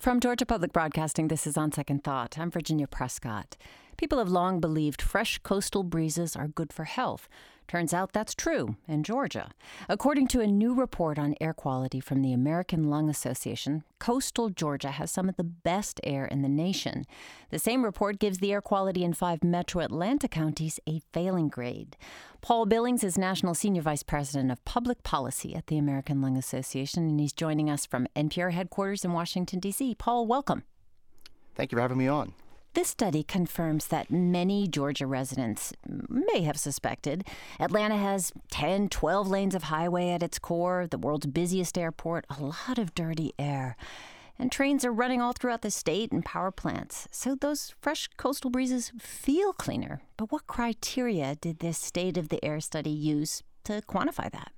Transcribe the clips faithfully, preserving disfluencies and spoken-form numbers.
From Georgia Public Broadcasting, this is On Second Thought. I'm Virginia Prescott. People have long believed fresh coastal breezes are good for health. Turns out that's true in Georgia. According to a new report on air quality from the American Lung Association, coastal Georgia has some of the best air in the nation. The same report gives the air quality in five metro Atlanta counties a failing grade. Paul Billings is National Senior Vice President of Public Policy at the American Lung Association, and he's joining us from N P R headquarters in Washington, D C Paul, welcome. Thank you for having me on. This study confirms that many Georgia residents may have suspected. Atlanta has ten, twelve lanes of highway at its core, the world's busiest airport, a lot of dirty air. And trains are running all throughout the state and power plants. So those fresh coastal breezes feel cleaner. But what criteria did this state of the air study use to quantify that?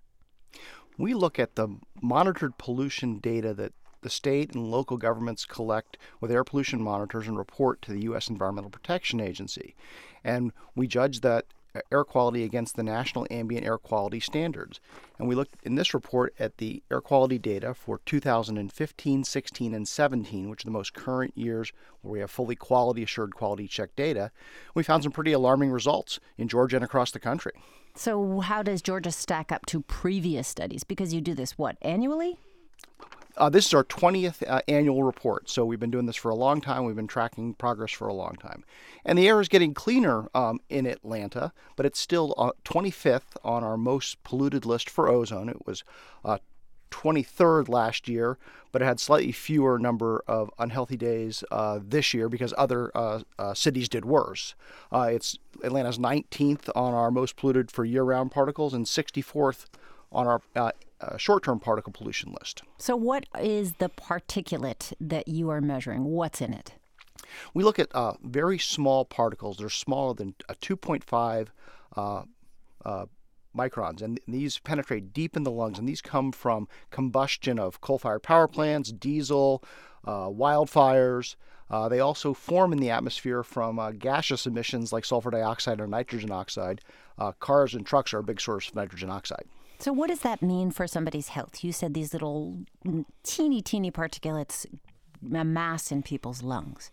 We look at the monitored pollution data that the state and local governments collect with air pollution monitors and report to the U S Environmental Protection Agency. And we judge that air quality against the National Ambient Air Quality Standards. And we looked in this report at the air quality data for two thousand fifteen, sixteen, and seventeen, which are the most current years where we have fully quality assured quality check data. We found some pretty alarming results in Georgia and across the country. So how does Georgia stack up to previous studies? Because you do this, what, annually? Uh, this is our twentieth uh, annual report, so we've been doing this for a long time. We've been tracking progress for a long time. And the air is getting cleaner um, in Atlanta, but it's still uh, twenty-fifth on our most polluted list for ozone. It was uh, twenty-third last year, but it had slightly fewer number of unhealthy days uh, this year because other uh, uh, cities did worse. Uh, it's Atlanta's nineteenth on our most polluted for year-round particles and sixty-fourth on our uh, uh, short-term particle pollution list. So what is the particulate that you are measuring? What's in it? We look at uh, very small particles. They're smaller than a two point five uh, uh, microns, and these penetrate deep in the lungs, and these come from combustion of coal-fired power plants, diesel, uh, wildfires. Uh, they also form in the atmosphere from uh, gaseous emissions like sulfur dioxide or nitrogen oxide. Uh, cars and trucks are a big source of nitrogen oxide. So what does that mean for somebody's health? You said these little teeny, teeny particulates amass in people's lungs.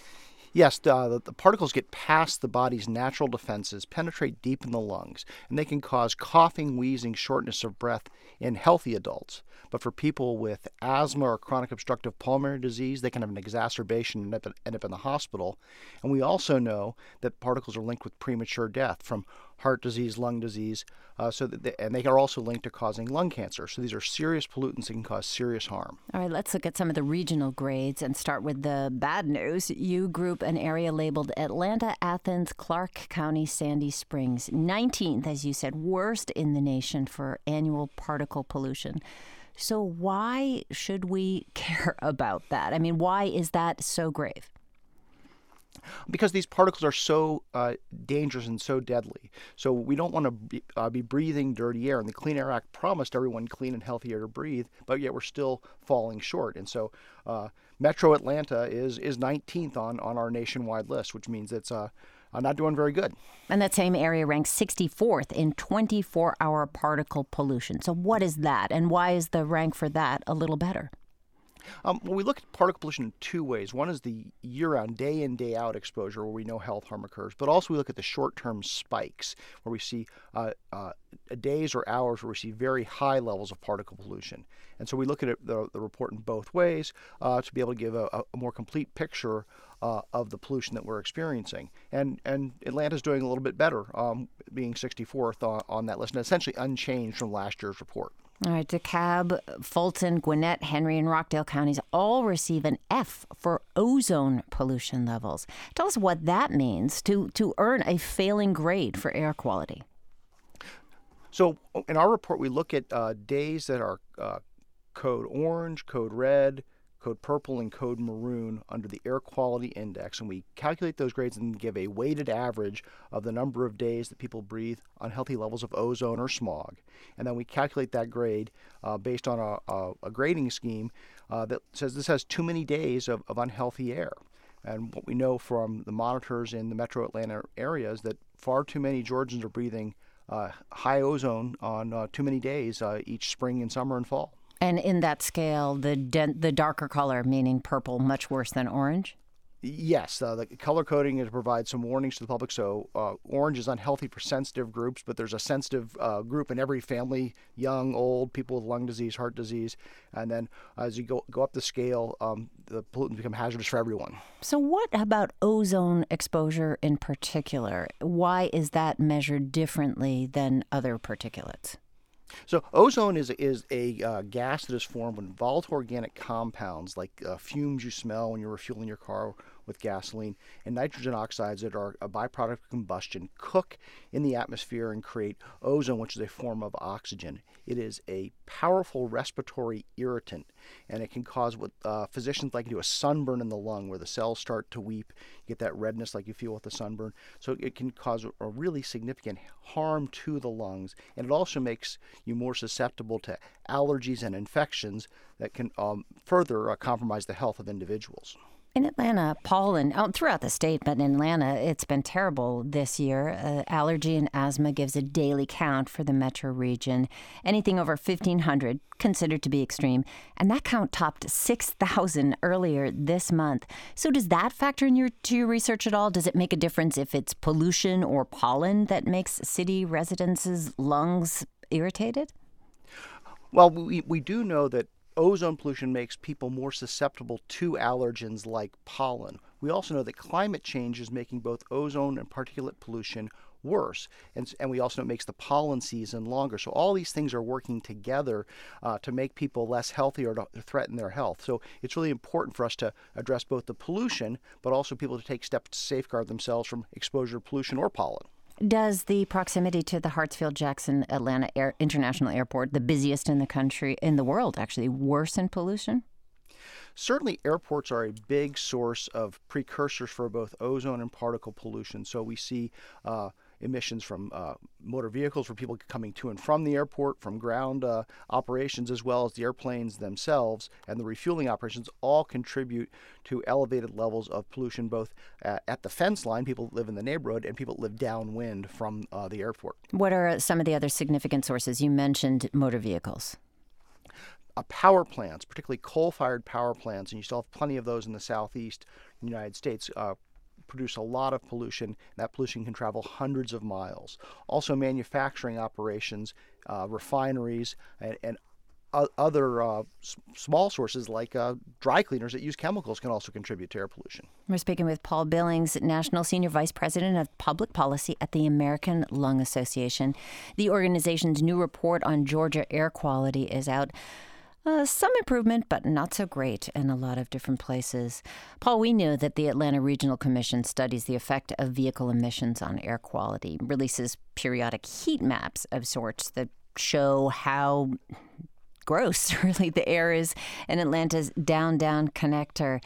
Yes, uh, the, the particles get past the body's natural defenses, penetrate deep in the lungs, and they can cause coughing, wheezing, shortness of breath in healthy adults. But for people with asthma or chronic obstructive pulmonary disease, they can have an exacerbation and end up, end up in the hospital. And we also know that particles are linked with premature death from heart disease, lung disease, uh, so that they, and they are also linked to causing lung cancer. So these are serious pollutants that can cause serious harm. All right, let's look at some of the regional grades and start with the bad news. You group an area labeled Atlanta, Athens, Clark County, Sandy Springs, nineteenth, as you said, worst in the nation for annual particle pollution. So why should we care about that? I mean, why is that so grave? Because these particles are so uh, dangerous and so deadly. So we don't want to be, uh, be breathing dirty air. And the Clean Air Act promised everyone clean and healthy air to breathe, but yet we're still falling short. And so uh, Metro Atlanta is is nineteenth on, on our nationwide list, which means it's uh, uh, not doing very good. And that same area ranks sixty-fourth in twenty-four hour particle pollution. So what is that? And why is the rank for that a little better? Um, well, we look at particle pollution in two ways. One is the year-round, day-in, day-out exposure where we know health harm occurs, but also we look at the short-term spikes where we see uh, uh, days or hours where we see very high levels of particle pollution. And so we look at it, the, the report in both ways uh, to be able to give a, a more complete picture uh, of the pollution that we're experiencing. And and Atlanta's doing a little bit better, um, being sixty-fourth on, on that list, and essentially unchanged from last year's report. All right, DeKalb, Fulton, Gwinnett, Henry, and Rockdale counties all receive an F for ozone pollution levels. Tell us what that means to, to earn a failing grade for air quality. So in our report, we look at uh, days that are uh, code orange, code red, code purple, and code maroon under the air quality index, and we calculate those grades and give a weighted average of the number of days that people breathe unhealthy levels of ozone or smog. And then we calculate that grade uh, based on a, a, a grading scheme uh, that says this has too many days of, of unhealthy air. And what we know from the monitors in the metro Atlanta area is that far too many Georgians are breathing uh, high ozone on uh, too many days uh, each spring and summer and fall. And in that scale, the den- the darker color, meaning purple, much worse than orange? Yes, uh, the color coding is to provide some warnings to the public. So uh, orange is unhealthy for sensitive groups, but there's a sensitive uh, group in every family, young, old, people with lung disease, heart disease. And then as you go, go up the scale, um, the pollutants become hazardous for everyone. So what about ozone exposure in particular? Why is that measured differently than other particulates? So ozone is is a uh, gas that is formed when volatile organic compounds like uh, fumes you smell when you're refueling your car with gasoline and nitrogen oxides that are a byproduct of combustion cook in the atmosphere and create ozone, which is a form of oxygen. It is a powerful respiratory irritant, and it can cause what uh, physicians like to do a sunburn in the lung where the cells start to weep. You get that redness like you feel with the sunburn. So it can cause a really significant harm to the lungs, and it also makes you more susceptible to allergies and infections that can um, further uh, compromise the health of individuals. In Atlanta, pollen, oh, throughout the state, but in Atlanta, it's been terrible this year. Uh, allergy and asthma gives a daily count for the metro region. Anything over fifteen hundred considered to be extreme. And that count topped six thousand earlier this month. So does that factor in your, to your research at all? Does it make a difference if it's pollution or pollen that makes city residents' lungs irritated? Well, we, we do know that ozone pollution makes people more susceptible to allergens like pollen. We also know that climate change is making both ozone and particulate pollution worse. And, and we also know it makes the pollen season longer. So all these things are working together uh, to make people less healthy or to threaten their health. So it's really important for us to address both the pollution, but also people to take steps to safeguard themselves from exposure to pollution or pollen. Does the proximity to the Hartsfield-Jackson Atlanta Air, International Airport, the busiest in the country, in the world, actually worsen pollution? Certainly, airports are a big source of precursors for both ozone and particle pollution. So we see uh, emissions from uh, motor vehicles for people coming to and from the airport, from ground uh, operations, as well as the airplanes themselves, and the refueling operations all contribute to elevated levels of pollution, both uh, at the fence line, people that live in the neighborhood, and people that live downwind from uh, the airport. What are some of the other significant sources? You mentioned motor vehicles. Uh, power plants, particularly coal-fired power plants, and you still have plenty of those in the southeast United States, uh, produce a lot of pollution, and that pollution can travel hundreds of miles. Also, manufacturing operations, uh, refineries, and, and o- other uh, s- small sources like uh, dry cleaners that use chemicals can also contribute to air pollution. We're speaking with Paul Billings, National Senior Vice President of Public Policy at the American Lung Association. The organization's new report on Georgia air quality is out. Uh, some improvement, but not so great in a lot of different places. Paul, we know that the Atlanta Regional Commission studies the effect of vehicle emissions on air quality, releases periodic heat maps of sorts that show how gross, really, the air is in Atlanta's down-down connector.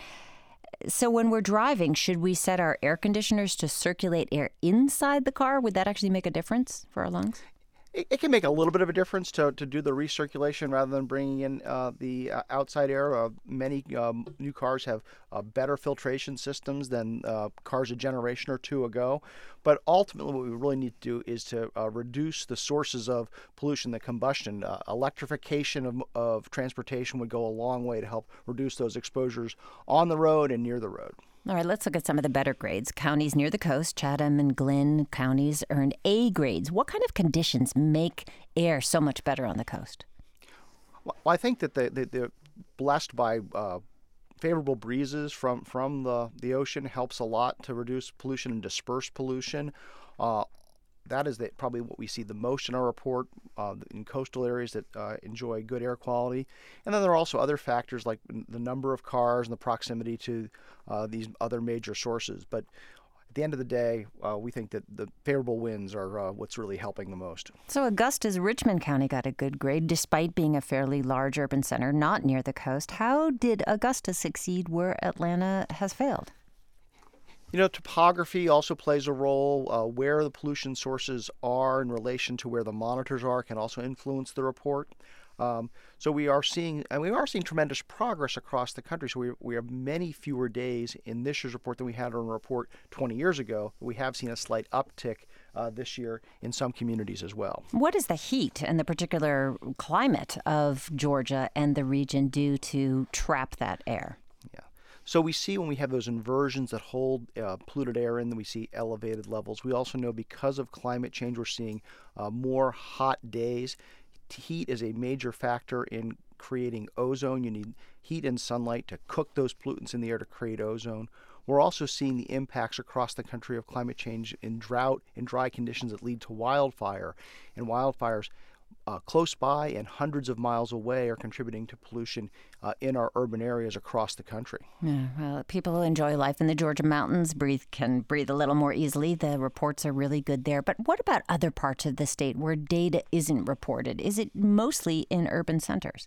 So when we're driving, should we set our air conditioners to circulate air inside the car? Would that actually make a difference for our lungs? It, it can make a little bit of a difference to, to do the recirculation rather than bringing in uh, the uh, outside air. Uh, many um, new cars have uh, better filtration systems than uh, cars a generation or two ago. But ultimately, what we really need to do is to uh, reduce the sources of pollution, the combustion. Uh, electrification of, of transportation would go a long way to help reduce those exposures on the road and near the road. All right, let's look at some of the better grades. Counties near the coast, Chatham and Glynn counties, earned A grades. What kind of conditions make air so much better on the coast? Well, I think that they, they, they're blessed by uh, favorable breezes from, from the, the ocean. Helps a lot to reduce pollution and disperse pollution. Uh, That is the, probably what we see the most in our report uh, in coastal areas that uh, enjoy good air quality. And then there are also other factors like the number of cars and the proximity to uh, these other major sources. But at the end of the day, uh, we think that the favorable winds are uh, what's really helping the most. So Augusta's Richmond County got a good grade despite being a fairly large urban center not near the coast. How did Augusta succeed where Atlanta has failed? You know, topography also plays a role. Uh, where the pollution sources are in relation to where the monitors are can also influence the report. Um, so we are seeing, and we are seeing tremendous progress across the country. So we, we have many fewer days in this year's report than we had on a report twenty years ago. We have seen a slight uptick uh, this year in some communities as well. What does the heat and the particular climate of Georgia and the region do to trap that air? Yeah. So we see when we have those inversions that hold uh, polluted air in, then we see elevated levels. We also know because of climate change, we're seeing uh, more hot days. Heat is a major factor in creating ozone. You need heat and sunlight to cook those pollutants in the air to create ozone. We're also seeing the impacts across the country of climate change in drought and dry conditions that lead to wildfire. And wildfires uh, close by and hundreds of miles away are contributing to pollution uh, in our urban areas across the country. Yeah, well, people who enjoy life in the Georgia mountains breathe can breathe a little more easily. The reports are really good there. But what about other parts of the state where data isn't reported? Is it mostly in urban centers?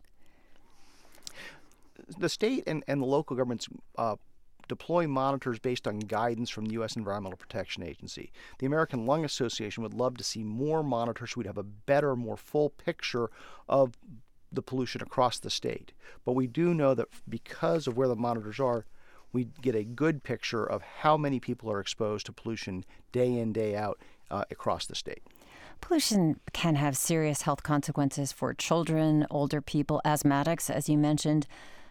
The state and, and the local governments uh, deploy monitors based on guidance from the U S Environmental Protection Agency. The American Lung Association would love to see more monitors so we'd have a better, more full picture of the pollution across the state. But we do know that because of where the monitors are, we get a good picture of how many people are exposed to pollution day in, day out uh, across the state. Pollution can have serious health consequences for children, older people, asthmatics, as you mentioned.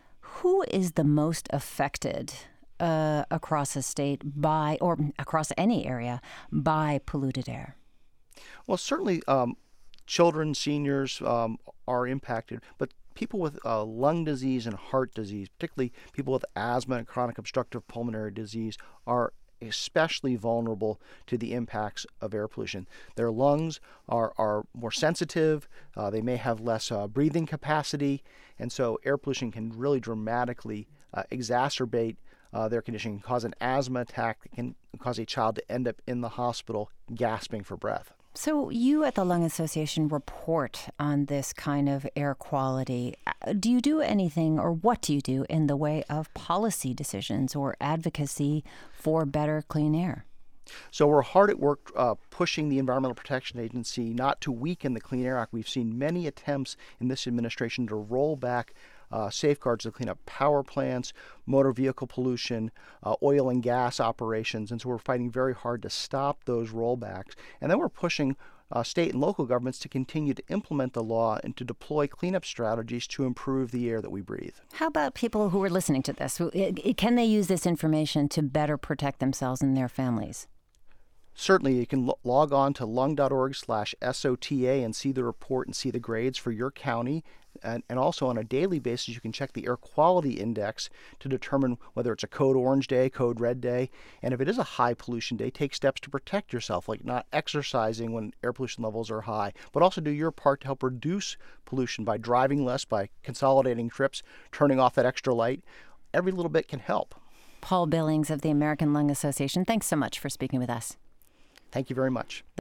Who is the most affected uh, across a state by, or across any area, by polluted air? Well, certainly um, children, seniors um, are impacted, but people with uh, lung disease and heart disease, particularly people with asthma and chronic obstructive pulmonary disease, are especially vulnerable to the impacts of air pollution. Their lungs are, are more sensitive, uh, they may have less uh, breathing capacity, and so air pollution can really dramatically uh, exacerbate uh, their condition, can cause an asthma attack, that can cause a child to end up in the hospital gasping for breath. So you at the Lung Association report on this kind of air quality. Do you do anything, or what do you do in the way of policy decisions or advocacy for better clean air? So we're hard at work uh, pushing the Environmental Protection Agency not to weaken the Clean Air Act. We've seen many attempts in this administration to roll back Uh, safeguards to clean up power plants, motor vehicle pollution, uh, oil and gas operations. And so we're fighting very hard to stop those rollbacks. And then we're pushing uh, state and local governments to continue to implement the law and to deploy cleanup strategies to improve the air that we breathe. How about people who are listening to this? Can they use this information to better protect themselves and their families? Certainly, you can lo- log on to lung.org slash SOTA and see the report and see the grades for your county. And, and also on a daily basis, you can check the air quality index to determine whether it's a code orange day, code red day. And if it is a high pollution day, take steps to protect yourself, like not exercising when air pollution levels are high, but also do your part to help reduce pollution by driving less, by consolidating trips, turning off that extra light. Every little bit can help. Paul Billings of the American Lung Association, thanks so much for speaking with us. Thank you very much.